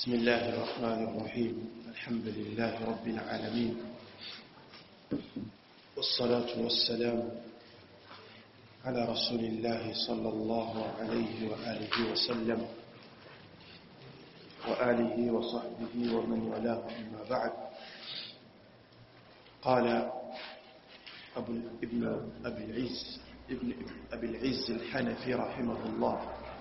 بسم الله الرحمن الرحيم. الحمد لله رب العالمين، والصلاة والسلام على رسول الله صلى الله عليه وآله وسلم وآله وصحبه ومن والاه، أما بعد. قال ابن أبي العز الحنفي رحمه الله: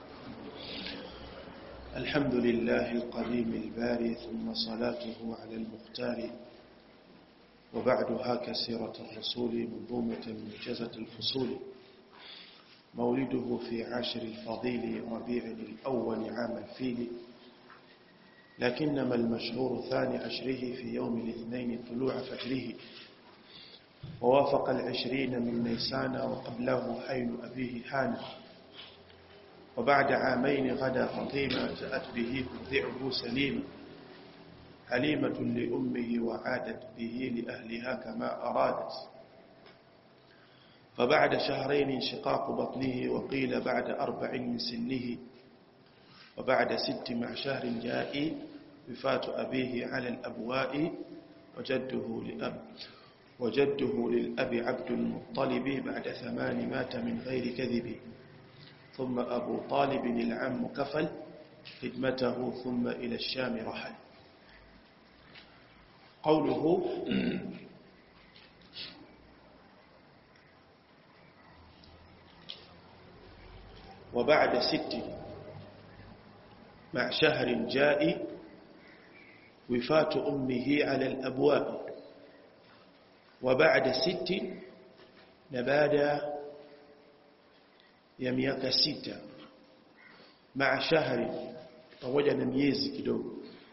الحمد لله القديم الباري، ثم صلاته على المختار، وبعدها كسيرة الرسول منظومة منجزة الفصول. مولده في عاشر الفضيل ربيع الأول عام الفيل، لكنما المشهور ثاني عشره في يوم الاثنين طلوع فجره، ووافق 20 من نيسان، وقبله حين أبيه حان. وبعد عامين غدا فطيمة، جاءت به ترضعه سليمة، حليمة لأمه وعادت به لأهلها كما أرادت. فبعد شهرين انشقاق بطنه، وقيل بعد 4 من سنه. وبعد 6 مع شهر جاء وفاة أبيه على الأبواء، وجده للأب عبد المطلب، بعد 8 مات من غير كذب. ثم أبو طالب العم كفل خدمته، ثم إلى الشام رحل. قوله: وبعد 6 مع شهر جاء وفاة أمه على الأبواء. وبعد 6 نبادا ya miaka 6 maa shahri, pamoja na miezi kidogo.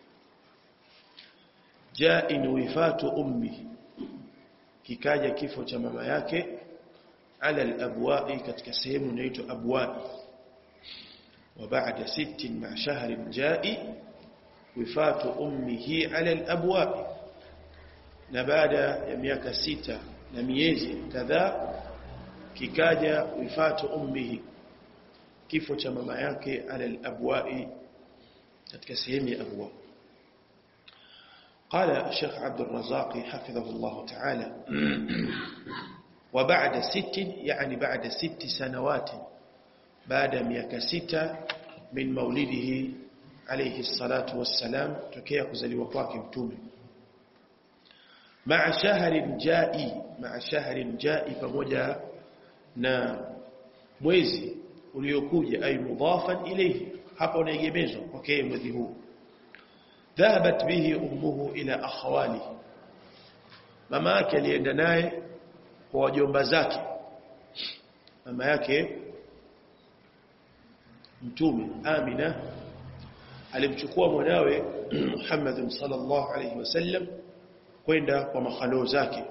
Jaa wifatu ummi, kikaja kifo cha mama yake, ala al-abwa'i, katika sehemu inaitwa Abwa'i. Wa ba'da 6 maa shahri jaa wifatu ummihi ala al-abwa'i, na baada ya miaka 6 na miezi kadhaa kikaja wifatu ummihi, kifo cha mama yake, ala al-abwa'i, katika sehemu ya Abwa. قال الشيخ عبد الرزاق حفظه الله تعالى: وبعد 6 يعني بعد 6 سنوات، بعد miaka 6 min maulidihi alayhi الصلاة والسلام, tokea kuzaliwa kwake mtume. مع شهر جاء, pamoja na mwezi uliokuja, ay mudafan ilayhi, hapa unaegemezwa kwake mwezi huu. Dhahabat bihi ummuhu ila akhawali, mama yake alienda naye kwa wajomba zake. Mama yake mtume Amina alimchukua mwanawe Muhammad sallallahu alayhi wasallam kwenda kwa makhalo zake,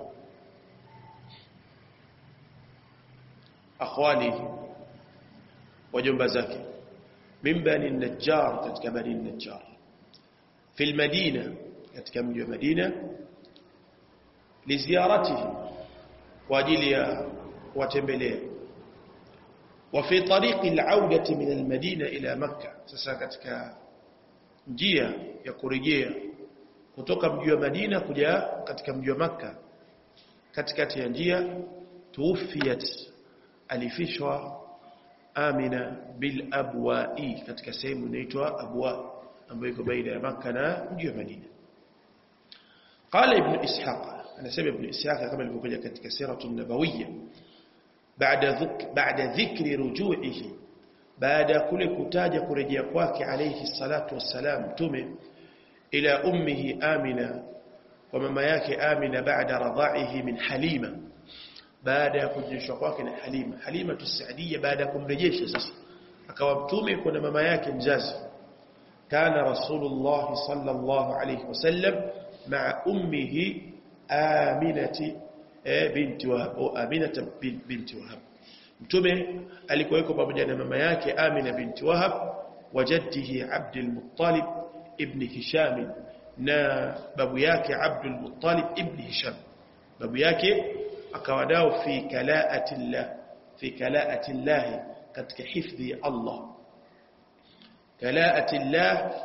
akhwali, wajomba zake. Min bani Najjar, katika bani Najjar. Fi Madina, katika mji wa Madina. Liziaratihi, kwa ajili ya kuwatembelea. Wa fi tariqi al-audati min al-Madina ila Makkah, sasa katika njia ya kurejea kutoka mji wa Madina kuja katika mji wa Makkah, katikati ya njia, tuwfiyat, alifishwa Amina bil Abwa'i, katika sehemu inaitwa Abwa, ambayo iko baina ya Makkah na mji wa Madina. Qala Ibn Ishaq, anasema Ibn Ishaq kama ilivyokuja katika Siratu an-Nabawiyya, baada dhikri ruju'ihi, baada kule kutaja kurejea kwake alayhi salatu wassalam mtume, ila ummihi Amina, kwa mama yake Amina, baada radha'ihi min Halima, baada ya kujishwa kwake na Halima As-Sa'diyya, baada kumrejesha sasa akawa mtume kwa mama yake mzazi. Kana Rasulullah sallallahu alayhi wasallam ma'a ummihi Aminati binti Wahab, Aminata binti Wahab, mtume alikuwa yuko pamoja na mama yake Amina binti Wahab, wa jaddihi Abdul Muttalib ibn Hisham, na babu yake Abdul Muttalib ibn Hisham. Babu yake akawadao fi kalaati Allah, katika hifdhi Allah. Kalaati Allah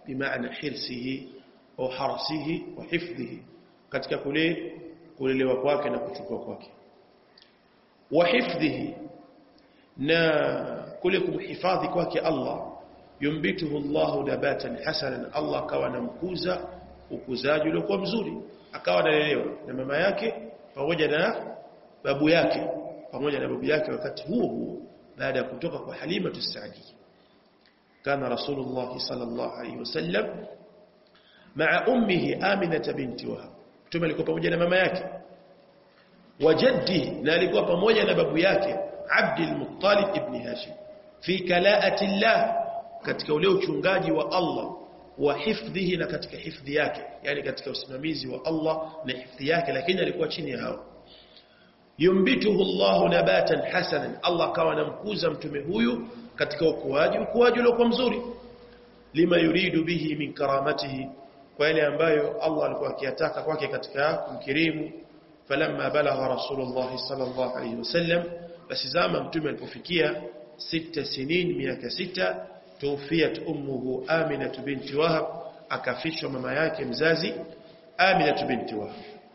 bimaana hirsihi au harsihi wa hifdhihi, katika kulelewa kwake na kuchukua kwake. Wa hifdhihi, na kule kumhifadhi kwake Allah. Yumbituhu Allahu nabatan hasanan, Allah akawa anamkuza ukuzaji uliokuwa mzuri, akawa analelewa na mama yake pamoja na babu yake wakati huo baada ya kutoka kwa Halima as-Sa'diyya. Kana Rasulullah sallallahu alayhi wasallam ma'a ummihi Aminah binti Wahab, mtume alikuwa pamoja na mama yake, wa jaddihi, na alikuwa pamoja na babu yake Abdul Muttalib ibn Hashim, fi kalaati Allah, katika ule uchungaji wa Allah, wa hifdhihi, na katika hifdhi yake, yani katika usimamizi wa Allah na hifdhi yake, lakini alikuwa chini ya hao. Yumbituhu Allahu nabatan hasanan, Allah kawa anamkuza mtume huyu katika ukuaji uliokuwa mzuri. Lima yuridu bihi min karamatihi, kwa yale ambayo Allah alikuwa akiyataka kwake katika kumkirimu. Falamma balagha Rasulullah sallallahu alayhi wasallam, basi zama mtume alipofikia 6 sinin, miaka 6, tuwfiyat ummuhu Aminah binti Wahab, akafishwa mama yake mzazi Aminah binti Wahab.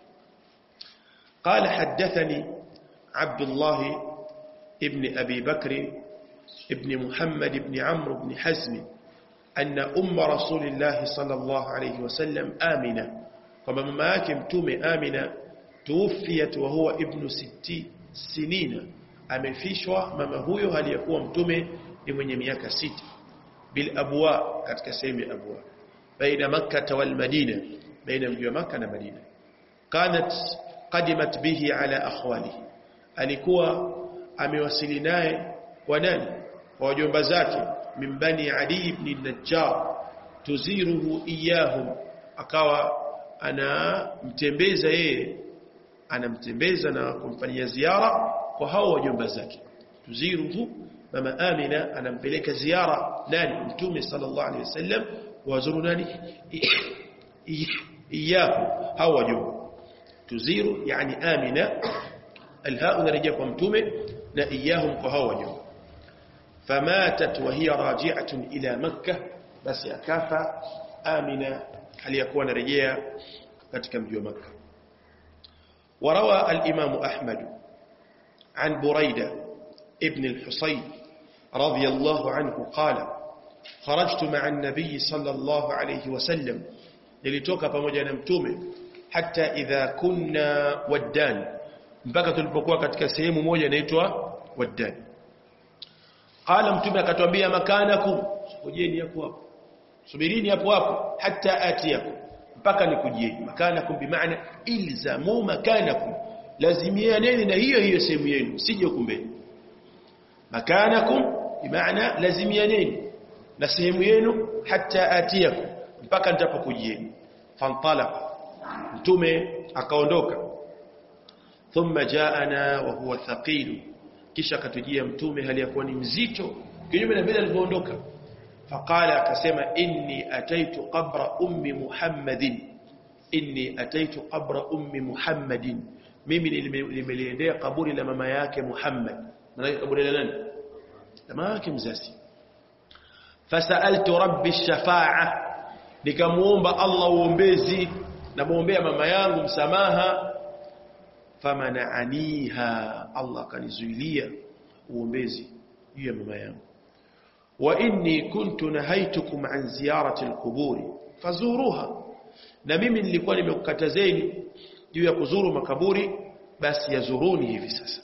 قال حدثني عبد الله ابن أبي بكر ابن محمد بن عمرو بن حزم أن أم رسول الله صلى الله عليه وسلم آمنة، كما مما يكمتم آمنة توفيت وهو ابن 6 سنين، amefishwa mama huyo aliyekuwa mtume ni mwenye miaka 6, bil abwa, katika sehemu ya Abwa, baina Makkah wal Madina, baina mji wa Makkah na Madina. Kanat qadimat bihi ala akhwalihi, alikuwa amewasili naye kwa nani? Kwa wajomba zake, min bani Adi ibn Najjar, tuziruhu iyahum, akawa anamtembeza yeye, anamtembeza na kumfanyia ziara kwa hao wajomba zake. Tuziruhu, mama Amina anampeleka ziara nani? Mtume sallallahu alaihi wasallam. Wazuru nani? Iyahu, hao wajomba. Tuziru yani Amina, alhaa narejea kwa mtume, na iyahum kwa hao wajomba. Famatat wa hiya raji'atun ila Makkah, basi akafa Amina aliyakuwa anarejea katika mji wa Makkah. وروى الإمام أحمد عن بريدة ابن الحصين رضي الله عنه قال: خرجت مع النبي صلى الله عليه وسلم، للتوكا pamoja na mtume, hatta idha kunna Waddan, mpaka tulipokuwa katika sehemu moja inaitwa Waddan. Qala, mtume akatuambia, makanakum, sujeni hapo, subirini hapo, hatta atiyakum, mpaka nikujieni. Makanakum bimaana ilzamu makanakum, lazimianeni na hiyo sehemu yenu, sije kumbeni. Makanakum bimaana lazimianeni na sehemu yenu, hatta atiyakum, mpaka nitapokujieni. Fantalaqa, mtume akaondoka. Thumma jaana wa huwa thaqil, kisha akatujia mtume hali yakuwa ni mzito, kinyume na vile alivyoondoka. Faqala, akasema, inni ataitu qabra ummi Muhammadin, inni ataitu qabra ummi Muhammadin, mimi nimeliendea kaburi la mama yake Muhammad. Maana kaburi la nani? Mama yake mzazi. Fasaltu rabbi shafa'a, nikamuomba Allah uombezi, na muombea mama yangu msamaha. Famana'aniha, Allah kanizuilia uombezi juu ya mama yangu. Wa inni kuntu nahaitukum an ziyarati alqubur fazuruha, na mimi nilikuwa nimekukatazeni juu ya kuzuru makaburi, basi yazuruni hivi sasa.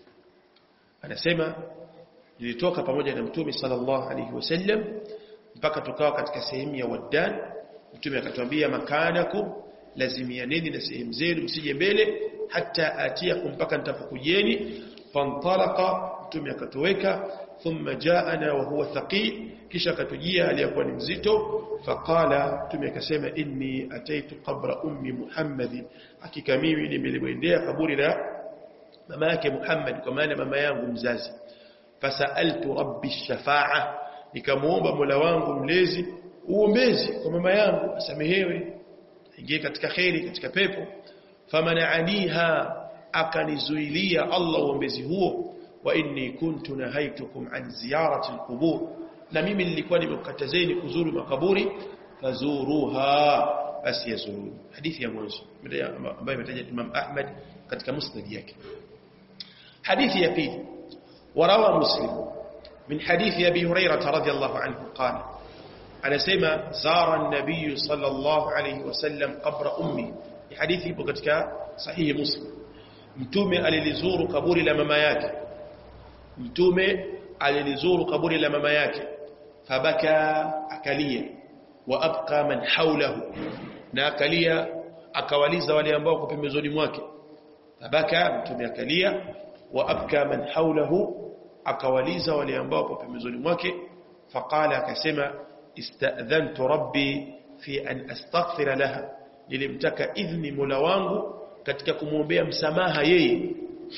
Anasema nilitoka pamoja na mtume sallallahu alaihi wasallam mpaka tukawa katika sehemu ya Waddan. Mtume akatuambia, makanakum, lazimianeni na sehemu zenu, msije mbele, hatta atiyakum, mpaka nitapokujieni. Fantalaqa, mtume akatoweka. Thumma jaana wa huwa thaqil, kisha akatujia aliyakuwa ni mzito. Faqala, mtume akasema, inni ataitu qabra ummi Muhammadin, hakika mimi nimeliendea kaburi la mama yake Muhammad, kwa maana mama yangu mzazi. Fasaltu rabbi shafa'a, nikamuomba Mola wangu mlezi uombezi kwa mama yangu, asamehewe, ingie katika khairi, katika pepo. Famana'aniha, akanizuilia Allah uombezi huo. Wa inni kuntu nahaitukum an ziyarati alqubur, na mimi nilikuwa nimekatazeni kuzuru makaburi. fazuruha bas yazuruni. Hadithi ya mwanzo ambayo imetaja Imam Ahmad katika musnad yake. Hadithi ya pili, warawa Muslim min hadithi Abi Hurairah radhiyallahu anhu qala, anasema zara an-nabiy sallallahu alayhi wasallam qabra ummi. Hadithi ipo katika sahihi Muslim. Mtume alilizuru kaburi la mama yake. Mtume alilizuru kaburi la mama yake, fabaka, akalia, wa abqa man hawlahu, na akalia akawaliza wale ambao kwa pembezoni mwake. Fabaka, mtume akalia, wa abqa man hawlahu, akawaliza wale ambao kwa pembezoni mwake. Faqala, akasema ista'dhantu rabbi fi an astaghfira laha, nilimtaka idhni Mola wangu katika kumwombea msamaha yeye.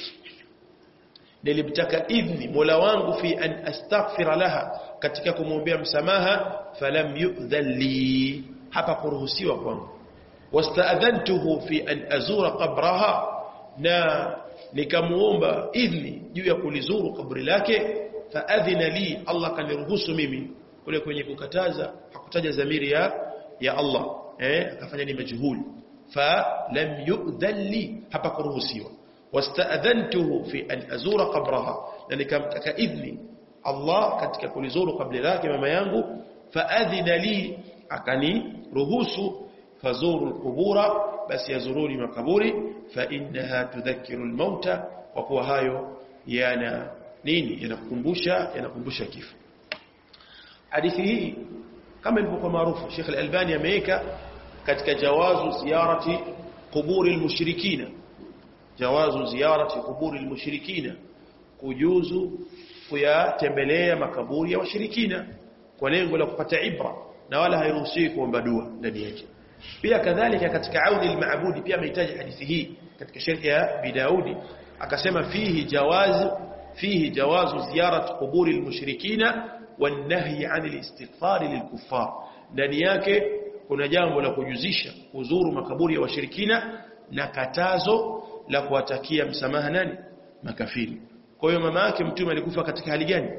Nilimtaka idhni Mola wangu fi an astaghfira laha, katika kumwombea msamaha. Falam yu'dhan li, hapa kuruhusiwa kwangu. Wasta'dhantuhu fi an azura qabraha, na nikamuomba idhni juu ya kulizuru kaburi lake. Faadhina li, Allah kaniruhusu mimi. Kule kwenye kukataza hakutaja dhamiri ya Allah, akafanya ni majhul. Falam yu'dhan li, hapa kuruhusiwa. Wasta'dhantuhu fi an azura qabraha, na nikamtaka idhni Allah katika kulizuru kaburi lake mama yangu. Faadhina li, akani ruhusu. Fazuru alqubura, basi yazuruni makaburi. Fa innaha tudhakkiru almauta, kwa kuwa hayo yana nini? Yanakumbusha kifo. Hadithi hii kama ilivyokuwa maarufu, Sheikh Al-Albani ameweka katika jawazu ziyarati quburi almushrikina. Jawazu ziyarati quburi almushrikina, kujuzu kuyatembelea makaburi ya washirikina kwa lengo la kupata ibra, na wala hairuhusiwi kuomba dua ndani yake. Pia kadhalika katika Auni al-Ma'budi pia amehitaji hadithi hii katika sharh ya Abi Daudi, akasema fihi jawazu ziyarat quburi al-mushrikina wan nahy 'an al-istighfar lil-kuffar. Ndani yake kuna jambo la kujuzisha kuzuru makaburi ya washirikina na katazo la kuwatakia msamaha nani? Makafiri. Kwa hiyo mama yake mtume alikufa katika hali gani?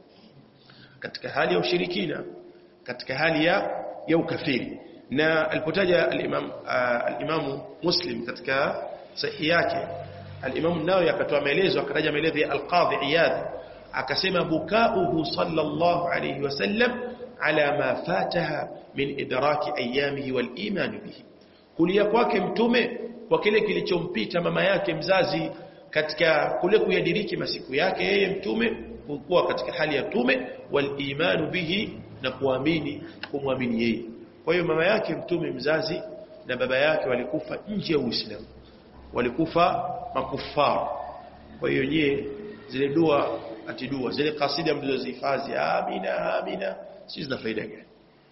Katika hali ya ushirikina, katika hali ya ukafiri. Na alipotaja al-Imam Muslim katika sahihi yake, al-Imam an-Nawawi akatoa maelezo, akataja maelezo ya al-Qadhi Iyad, akasema bukauhu sallallahu alayhi wasallam ala ma fataha min idraki ayamihi wal iman bihi, kulia kwake mtume kwa kile kilichompita mama yake mzazi katika kule kuyadiriki masiku yake yeye mtume, kuwa katika hali ya mtume, wal iman bihi, na kumwamini yeye. Kwa hiyo mama yake mtume mzazi na baba yake walikufa nje ya Uislamu, walikufa makufara. Kwa hiyo zile dua zile kasida mlizozihifadhi, amina amina, si zina faida gani?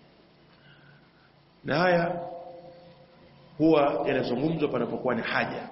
Na haya huwa yanazungumzwa panapokuwa na haja,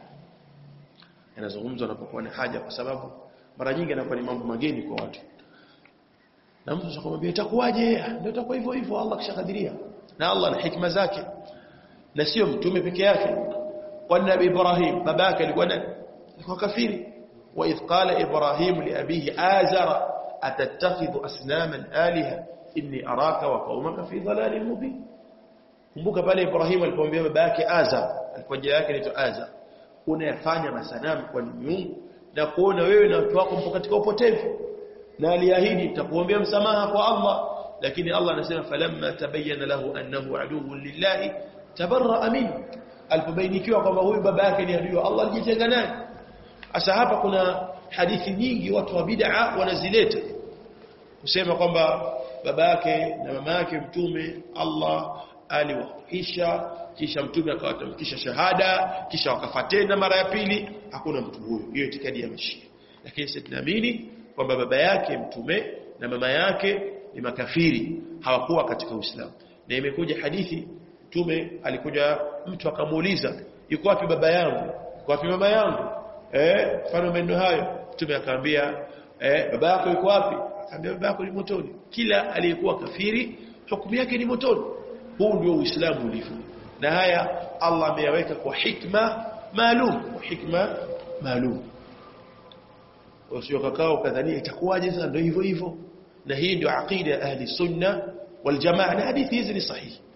kwa sababu mara nyingi yanakuwa ni mambo mageni kwa watu, na mtu akamwambia itakuwaje? Ndio itakuwa hivyo hivyo, Allah kishakadiria, na Allah na hikma zake, na sio mtume peke yake. Kwa Nabii Ibrahim babake alikuwa kafiri. Wa idh qala Ibrahim li abihi azara atattakhidhu asnaman alaha inni araka wa qaumaka fi dhalalin mubin. Kumbuka pale Ibrahim alipomwambia babake Azar, alikuwa jina lake ni Azar, unayafanya masanamu kwa miungu na kuona wewe na watu wako mpo katika upotevu, na aliahidi nitakuombea msamaha kwa Allah. Lakini Allah anasema falamma tabayyana lahu annahu aduwwun lillahi tabarra'a minhu, alipobainikiwa kwamba huyu baba yake ni adui wa Allah, alijitenga naye. Sasa hapa kuna hadithi nyingi watu wa bid'a wanazileta kusema kwamba baba yake na mama yake mtume Allah aliwahuisha, kisha mtume akawatamkisha shahada, kisha wakafa tena mara ya pili. Hakuna mtu huyo, hiyo itikadi ya Mashia. Lakini sisi tunaamini kwamba baba yake mtume na mama yake ni makafiri, hawakuwa katika Uislamu. Na imekuja hadithi, mtume alikuja mtu akamuuliza, yuko wapi baba yangu, yuko wapi mama yangu? Mfano maneno hayo, mtume akamwambia baba yako yuko wapi? Akamwambia baba yako ni motoni. Kila aliyekuwa kafiri hukumu yake ni motoni. Huu ndio Uislamu ulivyo, na haya Allah ameyaweka kwa hikma maalum. Usio kakao kadhania itakuwaje sasa, ndio hivyo hivyo. Na hii ndio aqida ya ahli sunna wal jamaa, na hadithi hizi ni sahihi.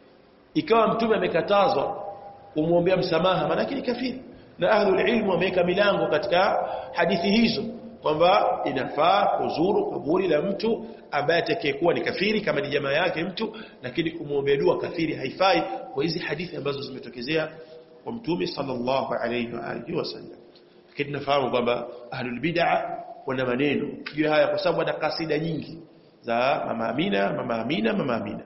ikawa mtume amekatazwa kumwombea msamaha, maana ni kafiri. Na ahlul ilmu wameweka milango katika hadithi hizo kwamba inafaa kuzuru kaburi la mtu ambaye atakayekuwa ni kafiri kama ni jamaa yake mtu, lakini kumwombea dua kafiri haifai, kwa hizi hadithi ambazo zimetokezea kwa mtume sallallahu alayhi wa alihi wasallam. Lakini nafahamu kwamba ahlul bid'ah wana maneno juu haya, kwa sababu wana kasida nyingi za mama Amina, mama Amina, mama Amina.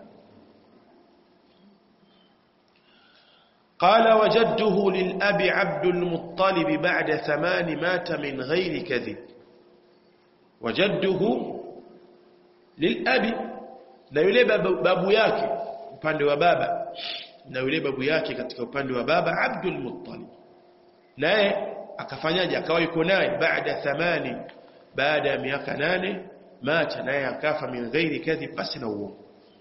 قال وجده للأب عبد المطلب بعد 8 مات من غير كذب. وجده للأب na yule babu yake upande wa baba, na yule babu yake katika upande wa baba Abdul Muttalib, naye akafanyaje? Akawa yuko naye baada 8, baada ya miaka 8 mata, naye akafa min ghairi kadhib, basi na uongo.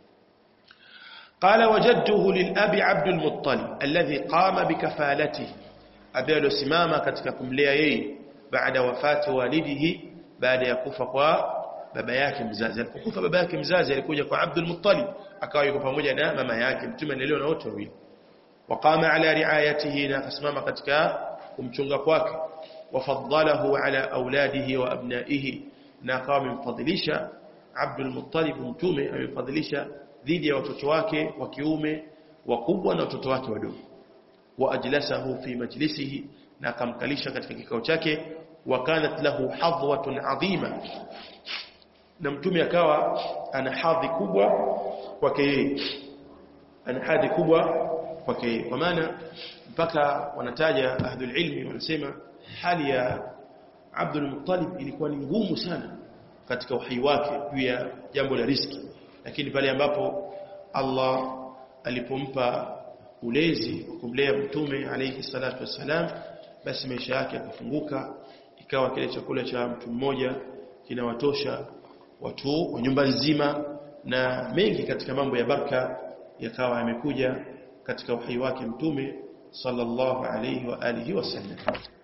قال وجده للأب عبد المطلب الذي قام بكفالته، أبي السمامة katika kumlea yeye baada wafati walidihi, baada ya kufa kwa baba yake mzazi. Alipokufa baba yake mzazi alikuja kwa Abdul Muttalib, akawa yuko pamoja na mama yake, mtume analelewa na wote wawili. Waqama ala riayatihi, na akasimama katika kumchunga kwake. Wafaddalahu ala auladihi wa abnaihi, na akawa amemfadhilisha Abdul Muttalib, mtume amemfadhilisha dhidi ya watoto wake wa kiume wakubwa na watoto wake wadogo. Wa ajlasahu fi majlisihi, na akamkalisha katika kikao chake. Wa kanat lahu hadwatun adhima, na mtume akawa ana hadhi kubwa kwake yeye, ana hadhi kubwa kwake yeye. Kwa maana mpaka wanataja ahlul ilmi, wanasema hali ya Abdul Muttalib ilikuwa ni ngumu sana katika uhai wake juu ya jambo la riziki, lakini pale ambapo Allah alipompa ulezi wa kumlea mtume alayhi salatu wassalam, basi maisha yake yakafunguka, ikawa kile chakula cha mtu mmoja kinawatosha watu wa nyumba nzima, na mengi katika mambo ya baraka yakawa yamekuja katika uhai wake mtume sallallahu alayhi wa alihi wasallam.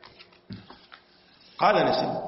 Qala nasema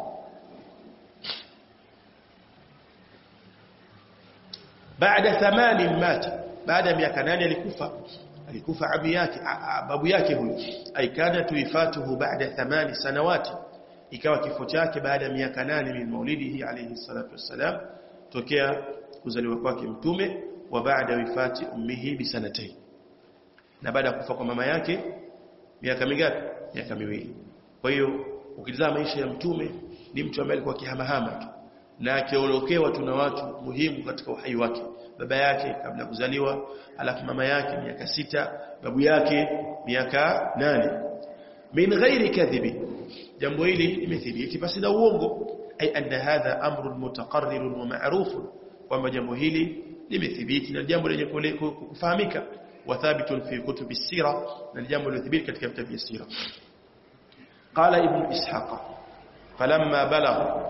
baada 8 mata, baada miaka 8 alikufa abi yake, babu yake huyo. Aikana tuifatuhu baada 8 sanawati, ikawa kifo chake baada ya miaka 8 min maulidihi alayhi salatu wassalam, tokea kuzaliwa kwake mtume. Wa baada wifati ummihi bi sanatayn, na baada kufa kwa mama yake miaka mingapi? Miaka 2. Kwa hiyo ukitazama maisha ya mtume, ni mtu ambaye alikuwa kihamahama tu, na akiondokewa tu na watu muhimu katika uhai wake. Baba yake kabla kuzaliwa, alafu mama yake miaka 6, babu yake miaka 8. Min ghairi kadhibi, jambo hili limethibiti basi na uongo. Ay anna hadha amrun mutaqarrir wa ma'ruf, kwamba jambo hili limethibiti na jambo lenye kufahamika. Wa thabitun fi kutubi sira, na jambo lilithibiti katika vitabu vya sira. Qala ibn Ishaq falamma balagha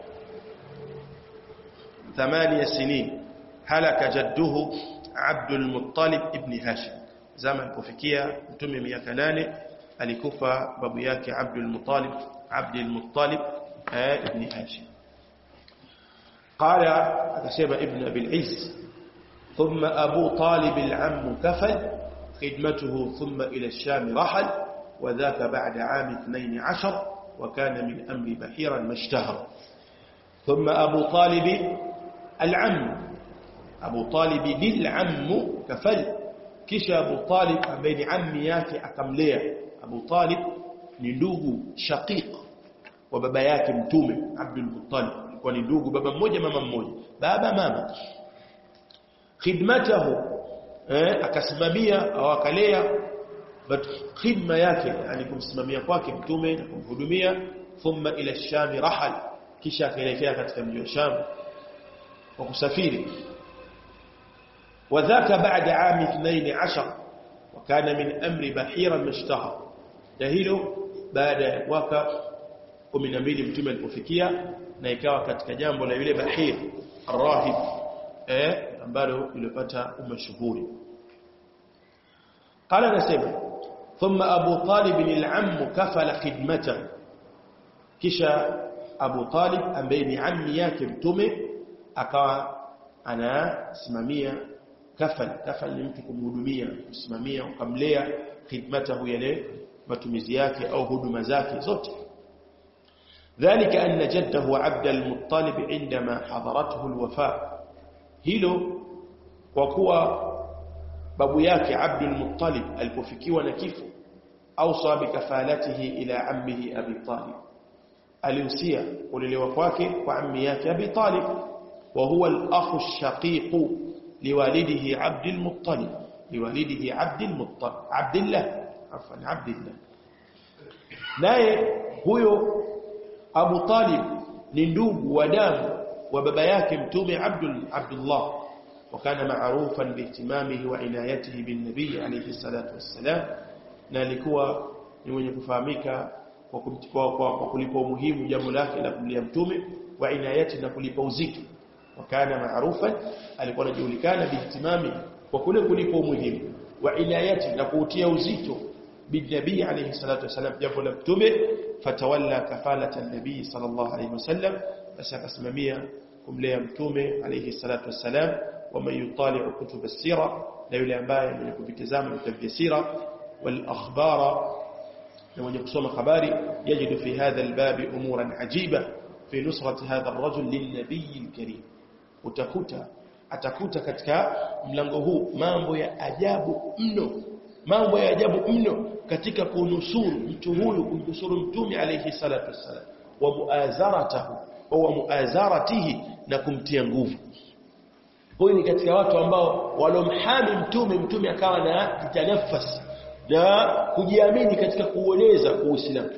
8 سنين halaka jadduhu Abdul Muttalib ibn Hashim, zama alipofikia mtume miaka 8 alikufa babu yake Abdul Muttalib ibn Hashim. Qala, akasema ibn Abi al-Izz, thumma Abu Talib al-amm kafal khidmatuhu thumma ila ash-Sham rahal, wa dhaka ba'da 12 wa kana min amri bahiran mashtahara. Thumma Abu Talib al-amm, Abu Talib lil-amm kafal, kisha Abu Talib ambaye ni ammi yake akamlea. Abu Talib ni ndugu shaqiq wa baba yake mtume Abdul Muttalib, kwa ni ndugu baba mmoja mama mmoja, baba mama. Khidmatahu, akasimamia au akalea, but khidma yake yani kumsimamia kwake mtume na kumhudumia. Thumma ila ash-Sham rahal, kisha akaelekea katika mji wa Sham kwa kusafiri. وذاك بعد عام 12 وكان من أمر بحيرا مشتهر, hilo baada ya mwaka 12 mtume alipofikia, na ikawa katika jambo la yule Bahir arrahib ambalo lilipata umashuhuri. Qala nasema thumma Abu Talib al-amm kafala khidmatahu, kisha Abu Talib ambaye ni ammi yake mtume akawa anasimamia kafal ni mtu kumhudumia, kusimamia, ukamlea khidmatahu, yale matumizi yake au huduma zake zote. ذلك أن جده عبد المطلب عندما حضرته الوفاة، hilo kwa kuwa babu yake Abdul Muttalib alipofikiwa na kifo, awsa bikafalatihi ila ammihi Abi Talib, alihusia kulelewa kwake kwa ammi yake Abi Talib, wa huwa al-akhu ash-shaqiq liwalidihi Abdul Muttalib, liwalidihi Abdul Muttalib Abdullah, afwan Abdullah. Naye huyo Abu Talib ni ndugu wa damu wa baba yake mtume Abdullah, وكان معروفا باهتمامه وعنايته بالنبي عليه الصلاة والسلام، na alikuwa ni mwenye kufahamika kwa kulipa umuhimu jambo lake la kumlia mtume, wa inayati na kulipa uzito. Wakana maarufa, alikuwa anajulikana bihtimami, kwa kule kulipa umuhimu, wa inayati na kuutia uzito بالنبي عليه الصلاة والسلام jambo la mtume. Fatawalla kafalata an-nabii sallallahu alayhi wasallam, asakasimamia kumlea mtume alayhi salatu wassalam. ومن يطالع كتب السيرة لا يلامبايا من يكتزام كتب السيرة والأخبار، ومن يقسم خباري يجد في هذا الباب أمورا عجيبة في نصرة هذا الرجل للنبي الكريم. atakuta katika mlango huu mambo ya ajabu mno, katika kunusuru mtu huyu, kumnusuru mtume alayhi salatu wassalam, wa muazaratihi, na kumtia nguvu. Huyu ni katika watu ambao walomhami mtume akawa na jitanafasi na kujiamini katika kueleza Uislamu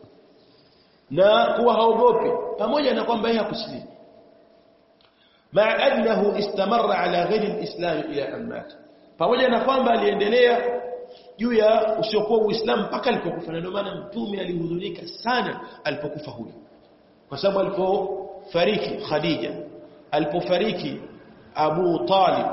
na kuwa haogopi, pamoja na kwamba yeye hakusilimu, ma annahu istamarra ala ghairi alislam ila an mat, pamoja na kwamba aliendelea juu ya usiokuwa Uislamu mpaka alipokufa. Ndio maana mtume alihudhunika sana alipokufa huyu, kwa sababu alipofariki Khadija, alipofariki Abu Talib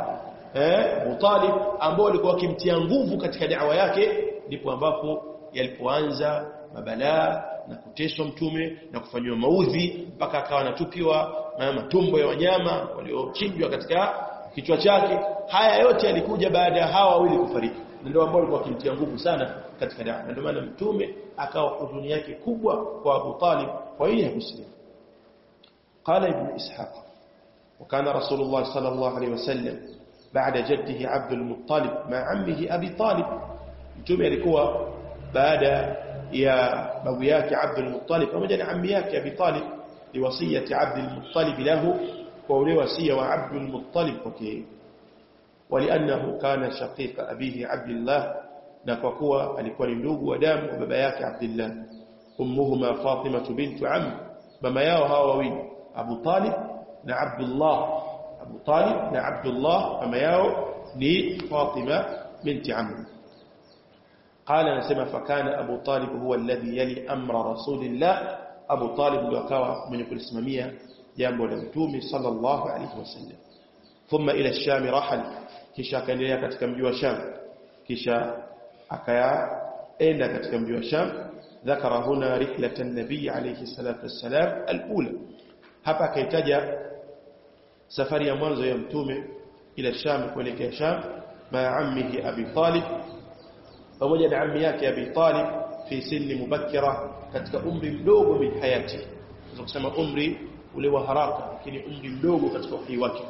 ambao alikuwa akimtia nguvu katika da'wa yake, ndipo ambapo yalipoanza mabalaa na kuteswa mtume na kufanywa maudhi, mpaka akawa anatupiwa matumbo ya wanyama waliochinjwa katika kichwa chake. Haya yote yalikuja baada ya hawa wawili kufariki, ndio ambao walikuwa wakimtia nguvu sana katika da'wa. Ndio maana mtume akawa huzuni yake kubwa kwa Abu Talib kwa yeye kusilimu. Qala Ibn Ishaq: وكان رسول الله صلى الله عليه وسلم بعد جده عبد المطلب مع عمه أبي طالب. mtume alikuwa baada ya babu yake Abdul Muttalib pamoja na ammi yake Abi Talib, liwasiyati Abdul Muttalib lahu, kwa ule wasia wa Abdul Muttalib kwake, waliannahu kana shaqiqa abihi Abdullah, na kwa kuwa alikuwa ni ndugu wa damu wa baba yake Abdullah. Ummuhuma Fatima bint Amm, mama yao hawa wawili Abu Talib na Abdullah. Abu Talib na Abdullah mama yao ni Fatima binti Amr. Qala, nasema fakana Abu Talib huwa alladhi yali amra rasulillah, Abu Talib ndio akawa mwenye kulisimamia jambo la mtume sallallahu alayhi wasallam. Thumma ila ash-Sham rahal, kisha akaendelea katika mji wa Sham, kisha akaenda katika mji wa Sham. Dhakara huna rihlatan nabii alayhi salatu wassalam al-ula, hapa akaitaja safari ya mwanzo ya mtume ila Sham, kuelekea Sham, ma ammihi Abi Talib, pamoja na ammi yake Abi Talib, fi sinni mubakkira, katika umri mdogo min hayati. Tunaweza kusema umri ule wa haraka, lakini umri mdogo katika uhai wake.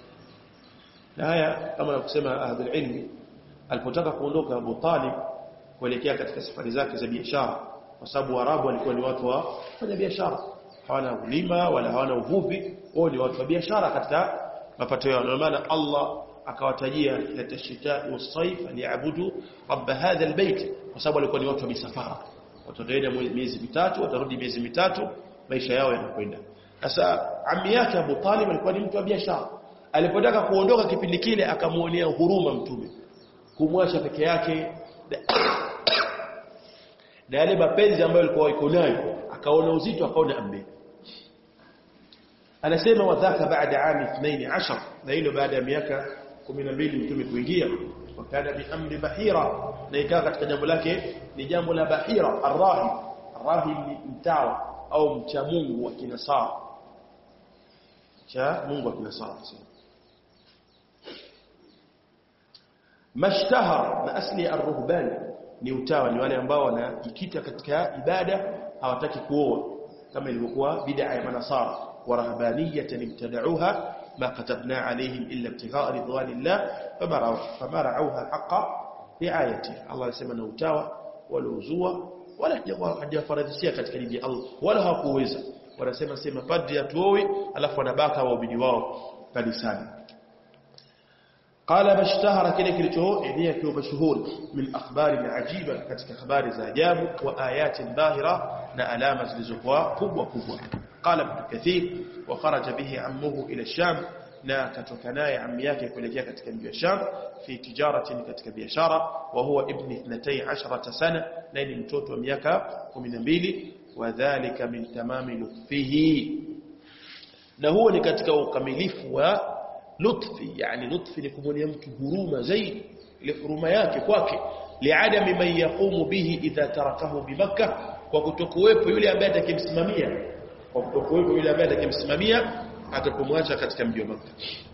Na haya kama nakusema ahlul ilmi, alipotaka kuondoka Abu Talib kuelekea katika safari zake za biashara, kwa sababu Waarabu walikuwa ni watu wa kufanya biashara, hawana ulima wala hawana uvuvi, wao ni watu wa biashara katika mapato yao. Ndio maana Allah akawatajia la tashita was-sayf li'abudu rabb hadha al-bayt, kwa sababu walikuwa ni watu wa misafara, wataenda miezi mitatu, watarudi miezi mitatu, maisha yao yanakwenda. Sasa ammi yake Abu Talib alikuwa ni mtu wa biashara. Alipotaka kuondoka kipindi kile, akamuonea huruma mtume kumwacha peke yake na yale mapenzi ambayo alikuwa yuko nayo, akaona uzito, akaona ambe. Anasema wadhaka baada ami 12, na hilo baada ya miaka 12 mtume kuingia. Wakana bi amri Bahira, na ikawa katika jambo lake ni jambo la Bahira arrahim ni mtawa au mcha Mungu wa Kinasara, cha Mungu wa Kinasara. mashtahar na asli ar-ruhban ni utawa, ni wale ambao wanajikita katika ibada, hawataki kuoa kama ilivyokuwa bid'a ya manasara. wa rahbaniyatan ibtada'uha ma katabna alayhim illa ibtigha'a ridwanillah fama ra'awha haqqa ri'ayatiha. Allah anasema na utawa waliozua wala hajafaradhishia katika dini ya Allah, wala hakuweza. Wanasema padri atuoe alafu wanabaka waumini wao kanisani. قال باشتهر كده كليتو يعني كيو مشهور من اخبار عجيبه katika habari za ajabu wa ayatin dhahira na alama zilizokuwa kubwa. قال ابن كثير وخرج به عمه الى الشام na katoka naye ammi yake kuelekea katika mji wa Sham fi tijaratin katika biashara wa huwa ibn 12 sana na ni mtoto wa miaka 12 wadhālika min tamami lutfihi na huo ni katika ukamilifu wa lutfi. Yani lutfi ni kumwonea mtu huruma zaidi, ile huruma yake kwake, liadami man yaqumu bihi idha tarakahu bi Makkah, kwa kutokuwepo yule ambaye atakimsimamia atapomwacha katika mji wa Makkah.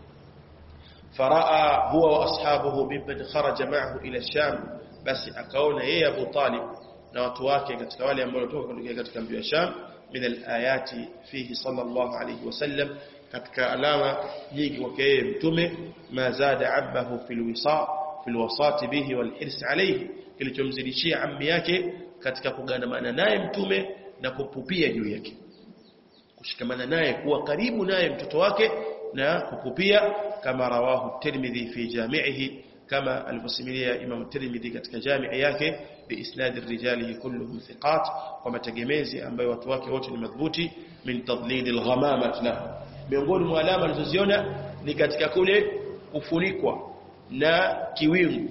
Faraa huwa wa ashabuhu mimman kharaja ma'ahu ila Sham, basi akaona yeye Abu Talib na watu wake katika wale ambao walitoka katika mji wa Sham, min al-ayati fihi sallallahu alayhi wasallam, katika alama nyingi kwake yeye mtume, ma zada abbahu fil wasati bihi wal hirs alayhi, kilichomzidishia ammi yake katika kuganamana naye mtume na kupupia juu yake, kushikamana naye, kuwa karibu naye mtoto wake na kupupia, kama rawahu Tirmidhi fi jami'ihi, kama alivyosimulia Imam Tirmidhi katika jamii yake, bi isnad rijalihi kulluhum thiqat, kwa mategemezi ambayo watu wake wote ni madhubuti, min tadlil al-ghamamah lahu. Miongoni mwa alama alizoziona ni katika kule kufunikwa na kiwingu.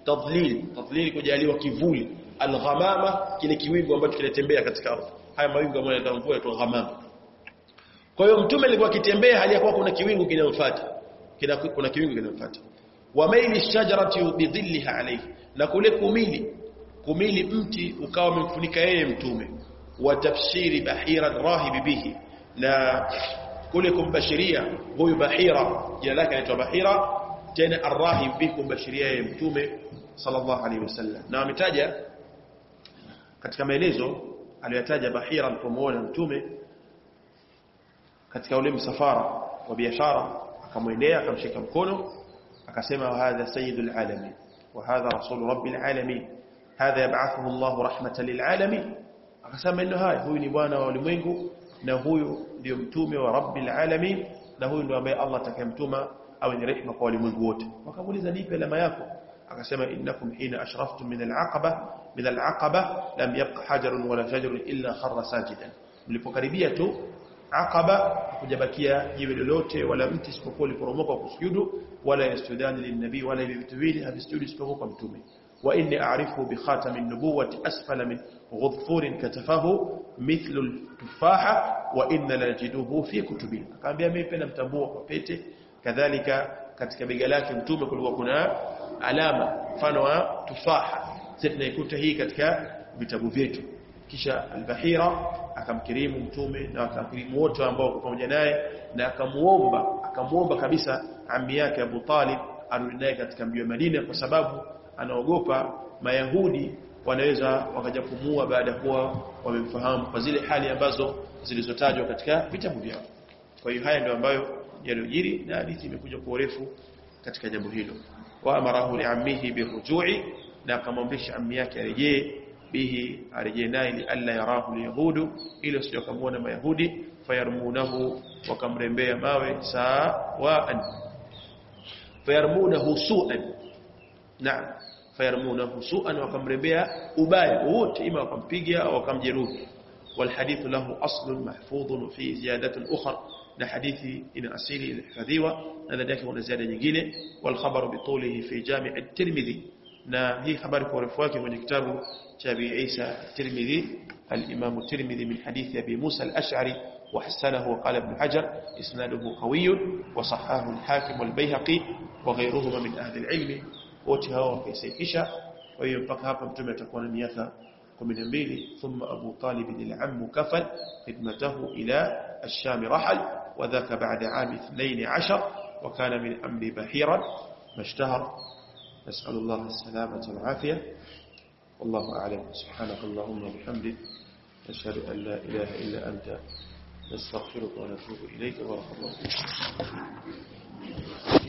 Tadlil kujaliwa kivuli, al-ghamama kile kiwingu ambacho kinatembea katika ardhi. Haya mawingu ambayo yanatambua yaitwa ghamama. Kwa hiyo mtume alikuwa akitembea hali ya kuwa kuna kiwingu kinamfuata, kuna kiwingu kinamfuata. Wa maili shajarati bidhilliha alayhi, na kule kumili mti ukawa umemfunika yeye mtume. Wa tafsiri bahira rahib bihi, na kule kumbashiria huyu Bahira, jina lake anaitwa Bahira, tena arrahib bihi, kumbashiria yeye mtume sallallahu alayhi wasallam. Na ametaja katika maelezo aliyotaja Bahira alipomuona mtume katika ule msafara wa biashara, akamwendea akamshika mkono akasema, hadha sayyidul alamin wa hadha rasul rabbil alamin, hadha yab'athuhu Allahu rahmatan lil alamin. Akasema inna huyu ni bwana wa ulimwengu na huyu ndio mtume wa rabbil alamin, na huyu ndio ambaye Allah atakayemtuma awe ni rehema kwa ulimwengu wote. Wakamuuliza, nipe alama yako? Akasema, innakum hina ashraftum min al-aqaba lam yabqa hajarun wala shajarun illa kharra sajidan, mlipokaribia tu Aqaba kujabakia jiwe lolote wala mti isipokuwa uliporomoka kusujudu, wala yasjudani lin-nabii, wala vitu vile havisujudu isipokuwa kwa mtume. Wa inni a'rifu bi khatamin nubuwati asfala min ghudfurin katafahu mithlu al-tufaha wa inna lajiduhu fi kutubi. Akaambia mimi pia namtambua kwa pete, kadhalika katika bega lake mtume kulikuwa kuna alama mfano wa tufaha, sisi tunaikuta hii katika vitabu vyetu. Kisha al-Bahira akamkirimu mtume na akamkirimu wote ambao wako pamoja naye, na akamuomba kabisa ammi yake Abu Talib arudi naye katika mji wa Madina, kwa sababu anaogopa Mayahudi wanaweza wakaja kumuua baada ya kuwa wamemfahamu kwa zile hali ambazo zilizotajwa katika vitabu vyao. Kwa hiyo haya ndio ambayo yaliyojiri, na hadithi imekuja kwa urefu katika jambo hilo. Wa amarahu li ammihi birujui, na akamwamrisha ammi yake arejee bihi, arejee naye, li alla yarahu alyahudu, ili usijokamuona Mayahudi, fayarmunahu, wakamrembea mawe sawaan, fayarmunahu su'an, naam, fayarmunahu su'an, wakamrembea ubaya wote, ima wakampiga au wakamjeruhi. Walhadithu lahu aslun mahfudhun fi ziyadatun ukhra, na hadithi ina asili ilihifadhiwa na ndani yake kuna ziada nyingine. Wal khabaru bitulihi fi jami' at-Tirmidhi, na hii habari kwa urefu wake kwenye kitabu cha Abi Isa at-Tirmidhi, al-Imam at-Tirmidhi, min hadithi Abi Musa al-Ash'ari wa hasanahu wa qala Ibn Hajar isnaduhu qawiyyun wa sahhahu al-Hakim wal-Bayhaqi wa ghayruhuma min ahli al-ilm, wote hao wakaisaiisha. Kwa hiyo mpaka hapa mtume atakuwa na miaka 12. Thumma Abu Talib al-Amm kafal khidmatahu ila ash-Sham rahal, wa dhaka ba'da 'am 12, wa kana min amri Bahira mashtahar نسأل الله السلامة والعافية والله أعلم. سبحانك اللهم وبحمدك نشهد أن لا إله إلا أنت نستغفرك ونتوب إليك. بارك الله فيك.